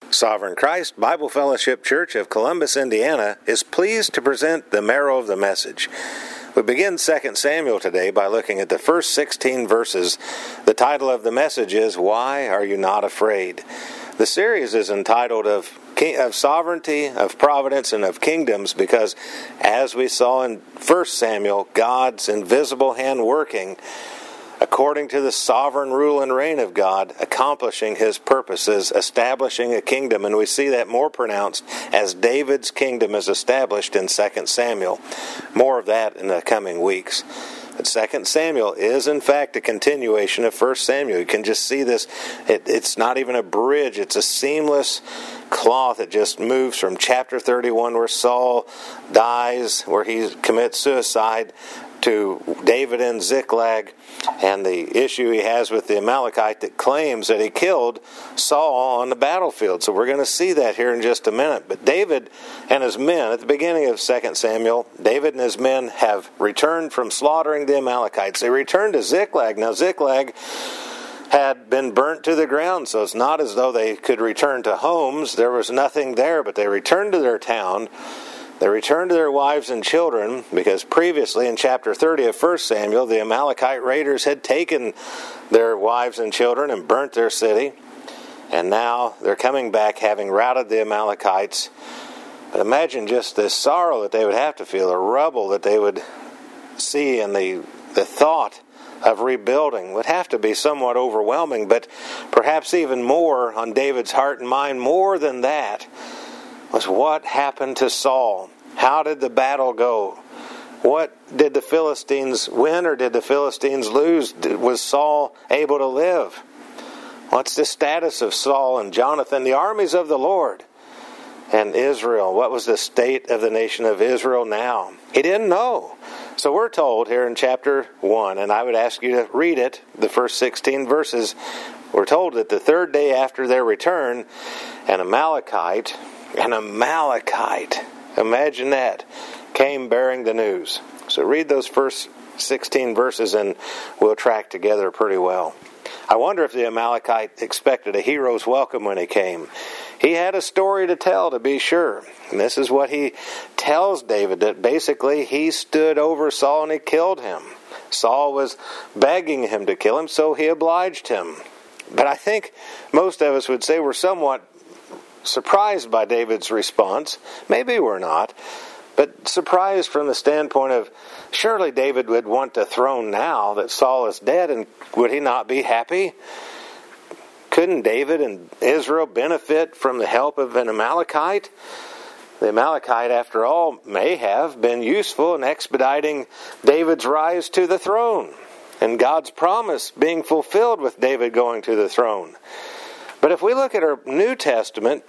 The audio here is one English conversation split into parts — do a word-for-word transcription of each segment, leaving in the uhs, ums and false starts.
Sovereign Christ Bible Fellowship Church of Columbus, Indiana is pleased to present the marrow of the message. We begin Second Samuel today by looking at the first sixteen verses. The title of the message is, Why Are You Not Afraid? The series is entitled of, of Sovereignty, of Providence, and of Kingdoms because, as we saw in First Samuel, God's invisible hand working according to the sovereign rule and reign of God, accomplishing His purposes, establishing a kingdom. And we see that more pronounced as David's kingdom is established in Second Samuel. More of that in the coming weeks. But Second Samuel is, in fact, a continuation of First Samuel. You can just see this. It, it's not even a bridge. It's a seamless cloth that just moves from chapter thirty-one, where Saul dies, where he commits suicide, to David in Ziklag, and the issue he has with the Amalekite that claims that he killed Saul on the battlefield. So we're going to see that here in just a minute. But David and his men, at the beginning of Second Samuel, David and his men have returned from slaughtering the Amalekites. They returned to Ziklag. Now Ziklag had been burnt to the ground, so it's not as though they could return to homes. There was nothing there, but they returned to their town. They returned to their wives and children because previously in chapter thirty of First Samuel, the Amalekite raiders had taken their wives and children and burnt their city. And now they're coming back having routed the Amalekites. But imagine just the sorrow that they would have to feel, the rubble that they would see, and the, the thought of rebuilding would have to be somewhat overwhelming. But perhaps even more on David's heart and mind, more than that, was what happened to Saul. How did the battle go? What did the Philistines win or did the Philistines lose? Was Saul able to live? What's the status of Saul and Jonathan, the armies of the Lord, and Israel? What was the state of the nation of Israel now? He didn't know. So we're told here in chapter one, and I would ask you to read it, the first sixteen verses. We're told that the third day after their return, an Amalekite, an Amalekite, imagine that, came bearing the news. So read those first sixteen verses and we'll track together pretty well. I wonder if the Amalekite expected a hero's welcome when he came. He had a story to tell, to be sure. And this is what he tells David, that basically he stood over Saul and he killed him. Saul was begging him to kill him, so he obliged him. But I think most of us would say we're somewhat surprised by David's response. Maybe we're not, but surprised from the standpoint of, surely David would want the throne now that Saul is dead, and would he not be happy? Couldn't David and Israel benefit from the help of an Amalekite? The Amalekite, after all, may have been useful in expediting David's rise to the throne, and God's promise being fulfilled with David going to the throne. But if we look at our New Testament,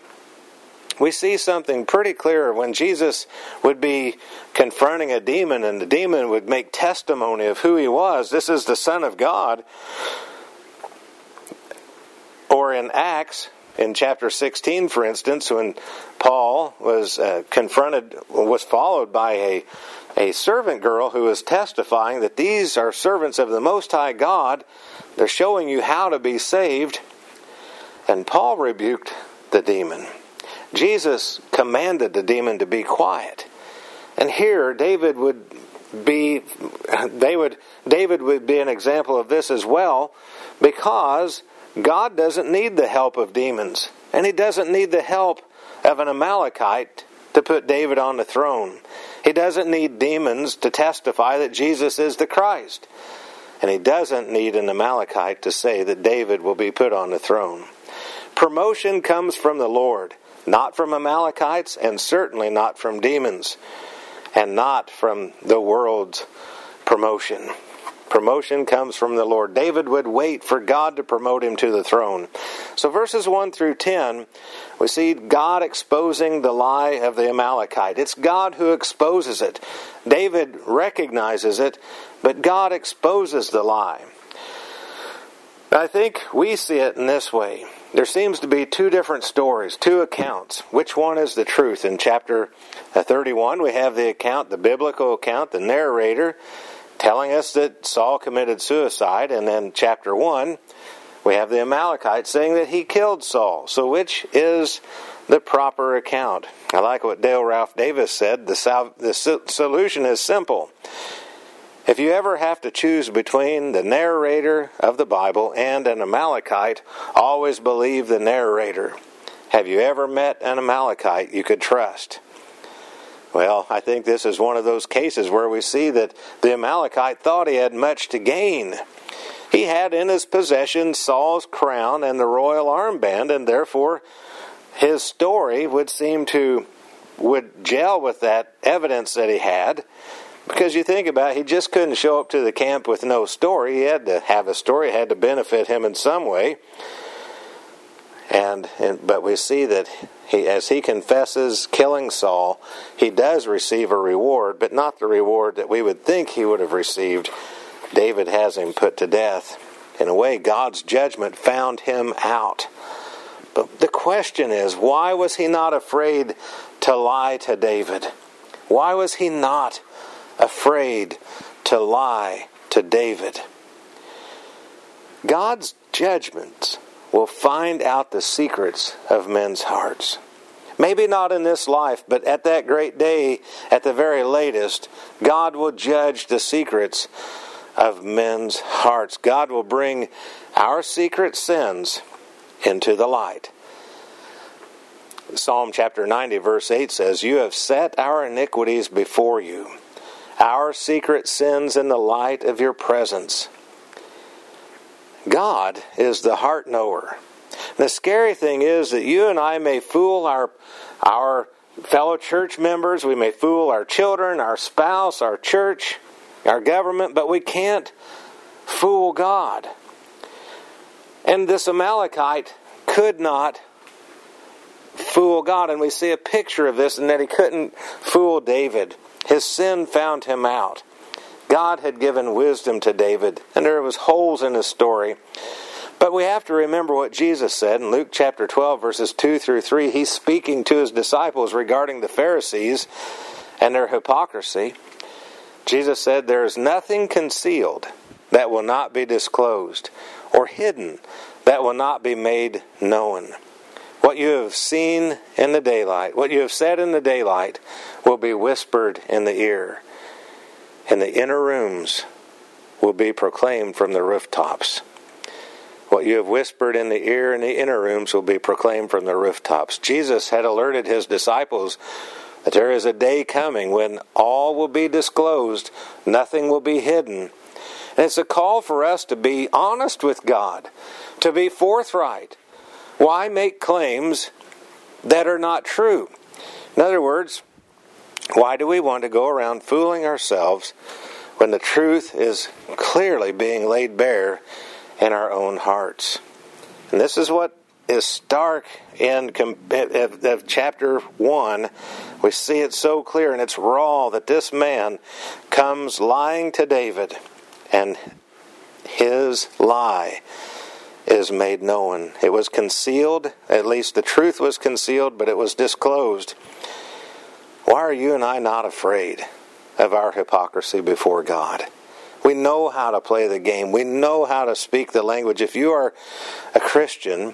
we see something pretty clear. When Jesus would be confronting a demon and the demon would make testimony of who he was, this is the Son of God. Or in Acts, in chapter sixteen, for instance, when Paul was uh, confronted, was followed by a, a servant girl who was testifying that these are servants of the Most High God. They're showing you how to be saved. And Paul rebuked the demon. Jesus commanded the demon to be quiet. And here David would be they would David would be an example of this as well, because God doesn't need the help of demons, and he doesn't need the help of an Amalekite to put David on the throne. He doesn't need demons to testify that Jesus is the Christ. And he doesn't need an Amalekite to say that David will be put on the throne. Promotion comes from the Lord, not from Amalekites, and certainly not from demons, and not from the world's promotion. Promotion comes from the Lord. David would wait for God to promote him to the throne. So verses one through ten, we see God exposing the lie of the Amalekite. It's God who exposes it. David recognizes it, but God exposes the lie. I think we see it in this way. There seems to be two different stories, two accounts. Which one is the truth? In chapter thirty-one, we have the account, the biblical account, the narrator, telling us that Saul committed suicide. And then chapter one, We have the Amalekite saying that he killed Saul. So which is the proper account? I like what Dale Ralph Davis said. The, sal- the so- solution is simple. If you ever have to choose between the narrator of the Bible and an Amalekite, always believe the narrator. Have you ever met an Amalekite you could trust? Well, I think this is one of those cases where we see that the Amalekite thought he had much to gain. He had in his possession Saul's crown and the royal armband, and therefore his story would seem to would gel with that evidence that he had. Because you think about it, he just couldn't show up to the camp with no story. He had to have a story. It had to benefit him in some way. And, and but we see that he, as he confesses killing Saul, he does receive a reward, but not the reward that we would think he would have received. David has him put to death. In a way, God's judgment found him out. But the question is, why was he not afraid to lie to David? Why was he not afraid to lie to David? God's judgments will find out the secrets of men's hearts. Maybe not in this life, but at that great day, at the very latest, God will judge the secrets of men's hearts. God will bring our secret sins into the light. Psalm chapter ninety, verse eight says, "You have set our iniquities before you, our secret sins in the light of your presence." God is the heart knower. The scary thing is that you and I may fool our, our fellow church members, we may fool our children, our spouse, our church, our government, but we can't fool God. And this Amalekite could not fool God, and we see a picture of this, and that he couldn't fool David. His sin found him out. God had given wisdom to David, and there was holes in his story. But we have to remember what Jesus said in Luke chapter twelve, verses two through three. He's speaking to his disciples regarding the Pharisees and their hypocrisy. Jesus said, "There is nothing concealed that will not be disclosed, or hidden that will not be made known. What you have seen in the daylight, what you have said in the daylight, will be whispered in the ear. And the inner rooms will be proclaimed from the rooftops." What you have whispered in the ear in the inner rooms will be proclaimed from the rooftops. Jesus had alerted his disciples that there is a day coming when all will be disclosed, nothing will be hidden. And it's a call for us to be honest with God, to be forthright. Why make claims that are not true? In other words, why do we want to go around fooling ourselves when the truth is clearly being laid bare in our own hearts? And this is what is stark in of chapter one. We see it so clear, and it's raw, that this man comes lying to David, and his lie is made known. It was concealed, at least the truth was concealed, but it was disclosed. Why are you and I not afraid of our hypocrisy before God? We know how to play the game. We know how to speak the language. If you are a Christian,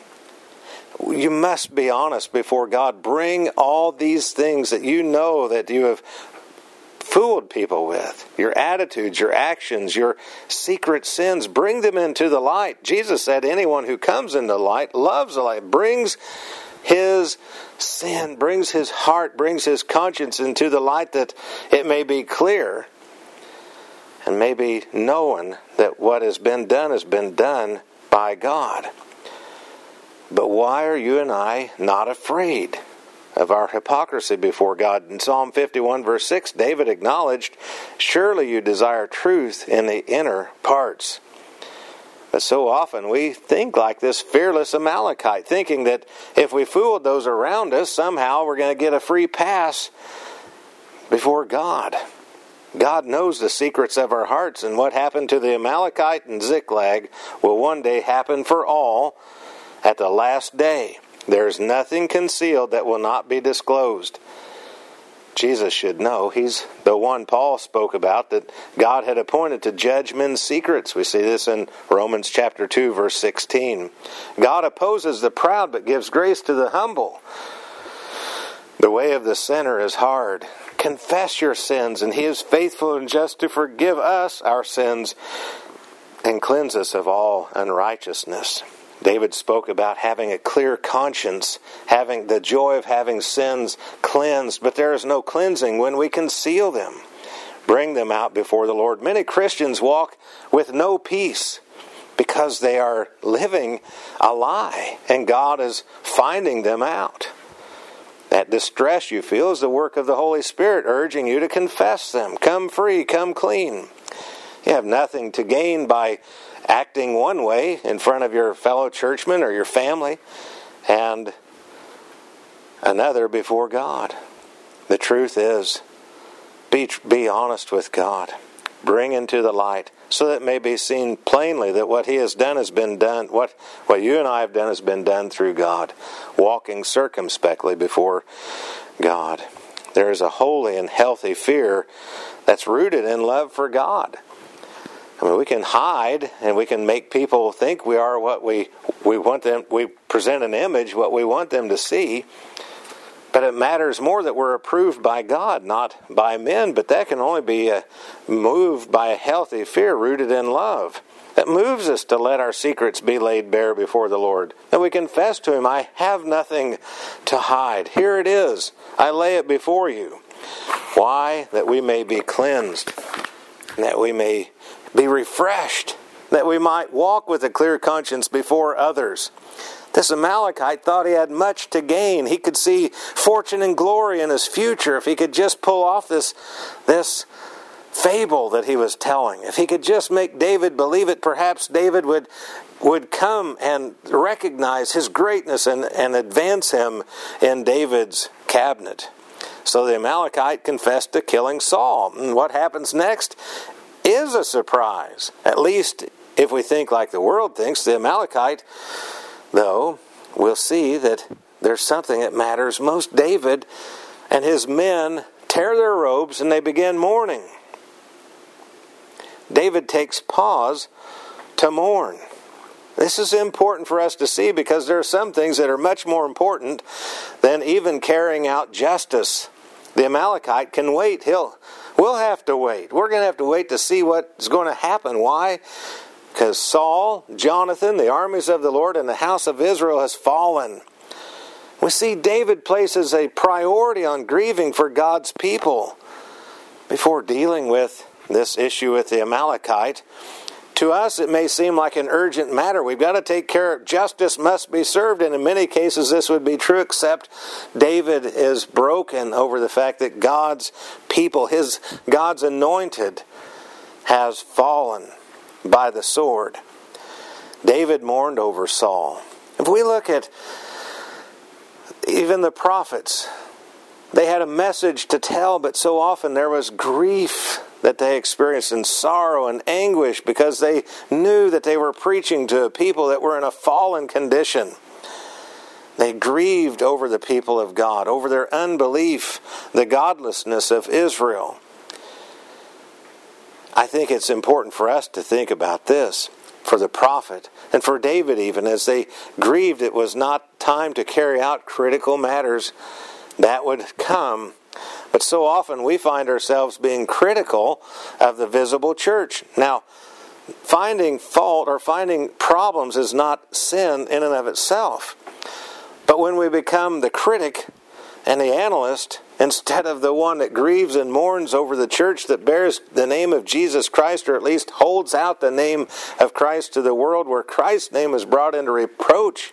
you must be honest before God. Bring all these things that you know that you have fooled people with. Your attitudes, your actions, your secret sins. Bring them into the light. Jesus said anyone who comes into the light loves the light, brings his sin, brings his heart, brings his conscience into the light, that it may be clear and may be known that what has been done has been done by God. But why are you and I not afraid of our hypocrisy before God? In Psalm fifty-one, verse six, David acknowledged, "Surely you desire truth in the inner parts." But so often we think like this fearless Amalekite, thinking that if we fooled those around us, somehow we're going to get a free pass before God. God knows the secrets of our hearts, and what happened to the Amalekite and Ziklag will one day happen for all at the last day. There is nothing concealed that will not be disclosed. Jesus should know. He's the one Paul spoke about that God had appointed to judge men's secrets. We see this in Romans chapter two, verse sixteen. God opposes the proud, but gives grace to the humble. The way of the sinner is hard. Confess your sins, and He is faithful and just to forgive us our sins and cleanse us of all unrighteousness. David spoke about having a clear conscience, having the joy of having sins cleansed, but there is no cleansing when we conceal them, bring them out before the Lord. Many Christians walk with no peace because they are living a lie, and God is finding them out. That distress you feel is the work of the Holy Spirit urging you to confess them. Come free, come clean. You have nothing to gain by acting one way in front of your fellow churchmen or your family and another before God. The truth is, be, be honest with God. Bring into the light so that it may be seen plainly that what He has done has been done, what, what you and I have done has been done through God, walking circumspectly before God. There is a holy and healthy fear that's rooted in love for God. I mean, we can hide and we can make people think we are what we, we want them, we present an image, what we want them to see. But it matters more that we're approved by God, not by men. But that can only be uh, moved by a healthy fear rooted in love. That moves us to let our secrets be laid bare before the Lord. That we confess to Him, I have nothing to hide. Here it is. I lay it before you. Why? That we may be cleansed. That we may be refreshed, that we might walk with a clear conscience before others. This Amalekite thought he had much to gain. He could see fortune and glory in his future if he could just pull off this, this fable that he was telling. If he could just make David believe it, perhaps David would, would come and recognize his greatness and, and advance him in David's cabinet. So the Amalekite confessed to killing Saul. And what happens next is a surprise. At least if we think like the world thinks. The Amalekite, though, will see that there's something that matters most. David and his men tear their robes and they begin mourning. David takes pause to mourn. This is important for us to see because there are some things that are much more important than even carrying out justice. The Amalekite can wait. He'll We'll have to wait. We're going to have to wait to see what's going to happen. Why? Because Saul, Jonathan, the armies of the Lord, and the house of Israel has fallen. We see David places a priority on grieving for God's people before dealing with this issue with the Amalekite. To us, it may seem like an urgent matter. We've got to take care of justice must be served, and in many cases this would be true, except David is broken over the fact that God's people, his God's anointed, has fallen by the sword. David mourned over Saul. If we look at even the prophets, they had a message to tell, but so often there was grief that they experienced in sorrow and anguish because they knew that they were preaching to a people that were in a fallen condition. They grieved over the people of God, over their unbelief, the godlessness of Israel. I think it's important for us to think about this, for the prophet, and for David even, as they grieved. It was not time to carry out critical matters that would come. But so often we find ourselves being critical of the visible church. Now, finding fault or finding problems is not sin in and of itself. But when we become the critic and the analyst, instead of the one that grieves and mourns over the church that bears the name of Jesus Christ, or at least holds out the name of Christ to the world where Christ's name is brought into reproach,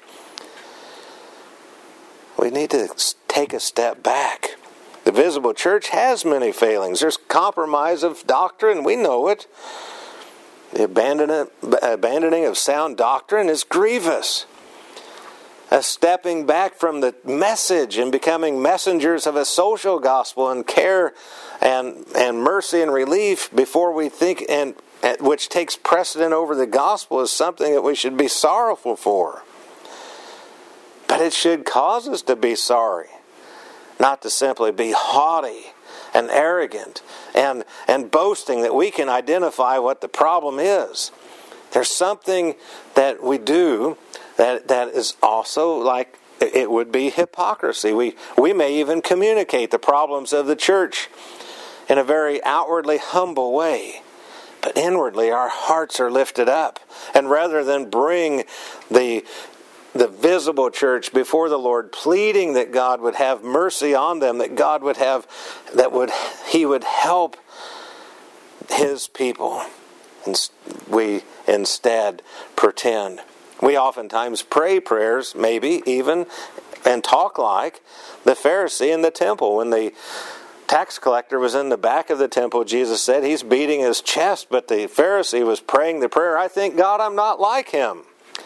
we need to take a step back. The visible church has many failings. There's compromise of doctrine. We know it. The abandoning of sound doctrine is grievous. A stepping back from the message and becoming messengers of a social gospel and care and, and mercy and relief before we think, and which takes precedent over the gospel, is something that we should be sorrowful for. But it should cause us to be sorry. not to simply be haughty and arrogant and, and boasting that we can identify what the problem is. There's something that we do that, that is also like it would be hypocrisy. We, we may even communicate the problems of the church in a very outwardly humble way. But inwardly our hearts are lifted up. And rather than bring the the visible church before the Lord, pleading that God would have mercy on them, that God would have, that would He would help His people, and we instead pretend. We oftentimes pray prayers, maybe even, and talk like the Pharisee in the temple. When the tax collector was in the back of the temple, Jesus said he's beating his chest, but the Pharisee was praying the prayer, I thank God I'm not like him.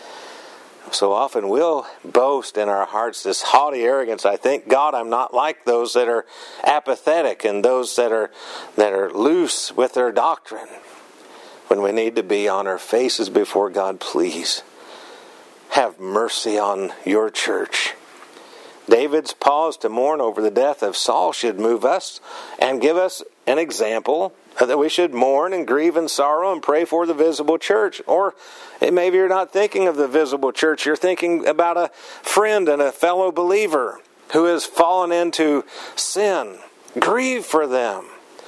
So often we'll boast in our hearts this haughty arrogance. I thank God I'm not like those that are apathetic and those that are that are loose with their doctrine. When we need to be on our faces before God, please have mercy on your church. David's pause to mourn over the death of Saul should move us and give us an example that we should mourn and grieve and sorrow and pray for the visible church. Or maybe you're not thinking of the visible church. You're thinking about a friend and a fellow believer who has fallen into sin. Grieve for them.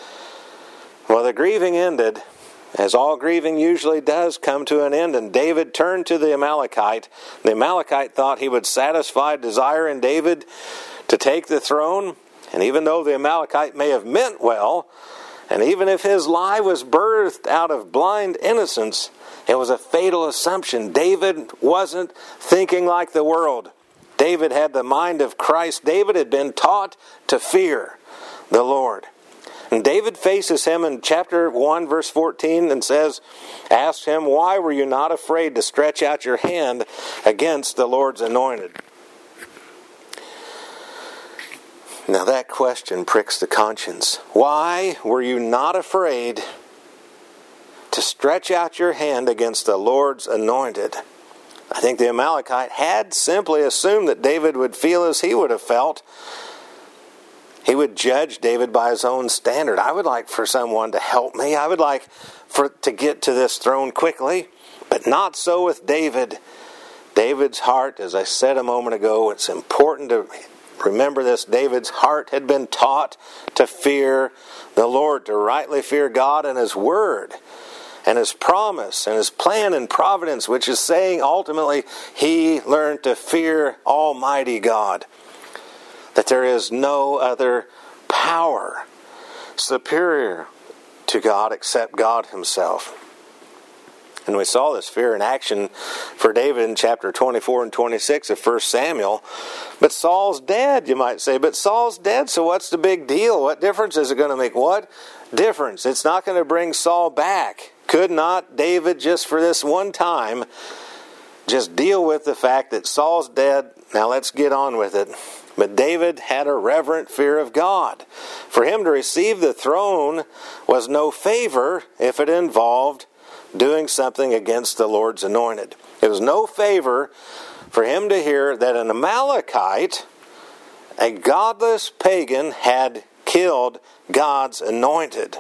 Well, the grieving ended, as all grieving usually does come to an end, and David turned to the Amalekite. The Amalekite thought he would satisfy desire in David to take the throne, and even though the Amalekite may have meant well, and even if his lie was birthed out of blind innocence, it was a fatal assumption. David wasn't thinking like the world. David had the mind of Christ. David had been taught to fear the Lord. And David faces him in chapter one, verse fourteen, and says, asks him, why were you not afraid to stretch out your hand against the Lord's anointed? Now that question pricks the conscience. Why were you not afraid to stretch out your hand against the Lord's anointed? I think the Amalekite had simply assumed that David would feel as he would have felt. He would judge David by his own standard. I would like for someone to help me. I would like for to get to this throne quickly. But not so with David. David's heart, as I said a moment ago, it's important to remember this. David's heart had been taught to fear the Lord, to rightly fear God and His Word and His promise and His plan and providence, which is saying ultimately he learned to fear Almighty God. That there is no other power superior to God except God Himself. And we saw this fear in action for David in chapter twenty-four and twenty-six of First Samuel. But Saul's dead, you might say. But Saul's dead, so what's the big deal? What difference is it going to make? What difference? It's not going to bring Saul back. Could not David, just for this one time, just deal with the fact that Saul's dead? Now let's get on with it. But David had a reverent fear of God. For him to receive the throne was no favor if it involved doing something against the Lord's anointed. It was no favor for him to hear that an Amalekite, a godless pagan, had killed God's anointed.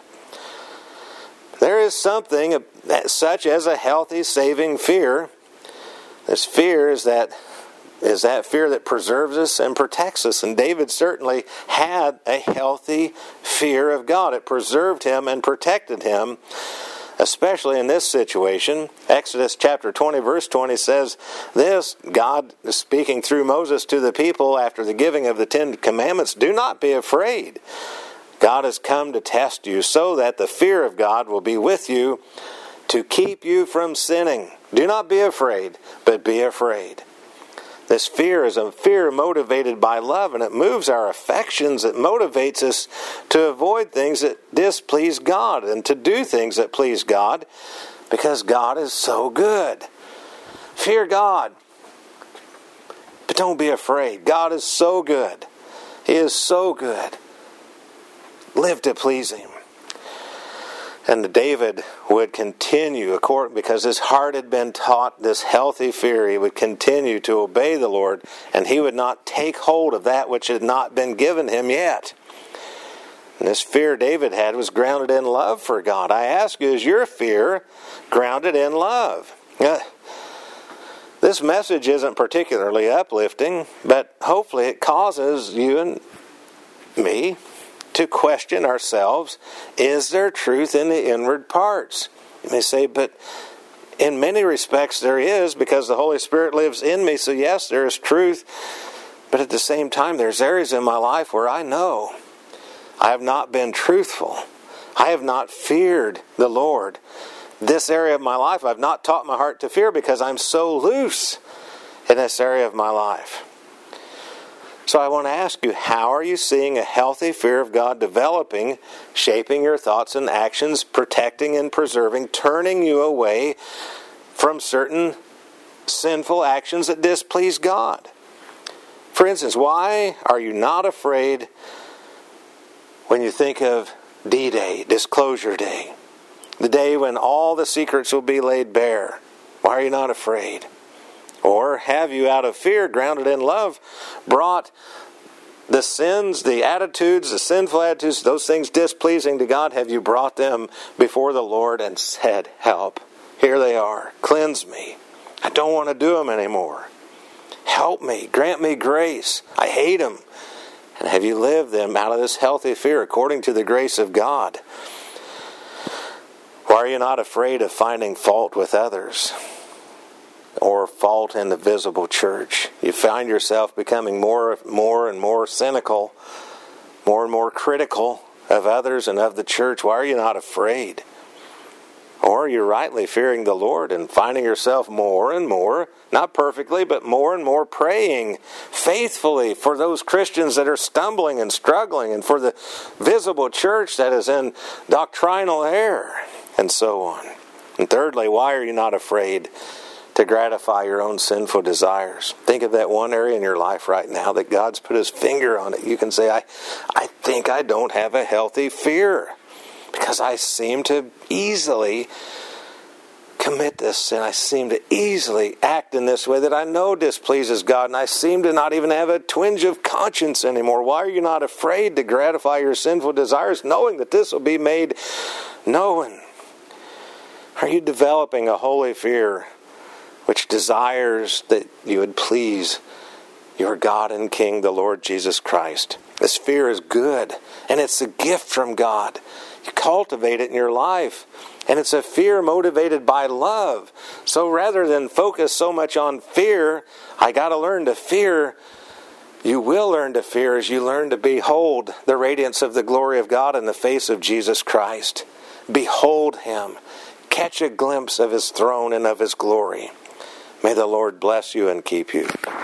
There is something such as a healthy, saving fear. This fear is that is that fear that preserves us and protects us. And David certainly had a healthy fear of God. It preserved him and protected him, especially in this situation. Exodus chapter twenty, verse twenty says this, God is speaking through Moses to the people after the giving of the Ten Commandments, do not be afraid. God has come to test you so that the fear of God will be with you to keep you from sinning. Do not be afraid, but be afraid. This fear is a fear motivated by love, and it moves our affections. It motivates us to avoid things that displease God and to do things that please God because God is so good. Fear God, but don't be afraid. God is so good. He is so good. Live to please Him. And David would continue, because his heart had been taught this healthy fear. He would continue to obey the Lord, and he would not take hold of that which had not been given him yet. And this fear David had was grounded in love for God. I ask you, is your fear grounded in love? Uh, this message isn't particularly uplifting, but hopefully it causes you and me to question ourselves. Is there truth in the inward parts? You may say, but in many respects there is, because the Holy Spirit lives in me. So yes, there is truth. But at the same time, there's areas in my life where I know I have not been truthful. I have not feared the Lord. This area of my life, I've not taught my heart to fear because I'm so loose in this area of my life. So I want to ask you, how are you seeing a healthy fear of God developing, shaping your thoughts and actions, protecting and preserving, turning you away from certain sinful actions that displease God? For instance, why are you not afraid when you think of D-Day, Disclosure Day, the day when all the secrets will be laid bare? Why are you not afraid? Or have you, out of fear, grounded in love, brought the sins, the attitudes, the sinful attitudes, those things displeasing to God, have you brought them before the Lord and said, help, here they are, cleanse me. I don't want to do them anymore. Help me, grant me grace. I hate them. And have you lived them out of this healthy fear according to the grace of God? Why are you not afraid of finding fault with others or fault in the visible church? You find yourself becoming more, more and more cynical, more and more critical of others and of the church. Why are you not afraid? Or you're rightly fearing the Lord and finding yourself more and more, not perfectly, but more and more praying faithfully for those Christians that are stumbling and struggling, and for the visible church that is in doctrinal error, and so on. And thirdly, why are you not afraid to gratify your own sinful desires? Think of that one area in your life right now that God's put His finger on it. You can say, I, I think I don't have a healthy fear, because I seem to easily commit this sin. I seem to easily act in this way that I know displeases God, and I seem to not even have a twinge of conscience anymore. Why are you not afraid to gratify your sinful desires, knowing that this will be made known? Are you developing a holy fear which desires that you would please your God and King, the Lord Jesus Christ? This fear is good, and it's a gift from God. You cultivate it in your life, and it's a fear motivated by love. So rather than focus so much on fear, I got to learn to fear. You will learn to fear as you learn to behold the radiance of the glory of God in the face of Jesus Christ. Behold Him. Catch a glimpse of His throne and of His glory. May the Lord bless you and keep you.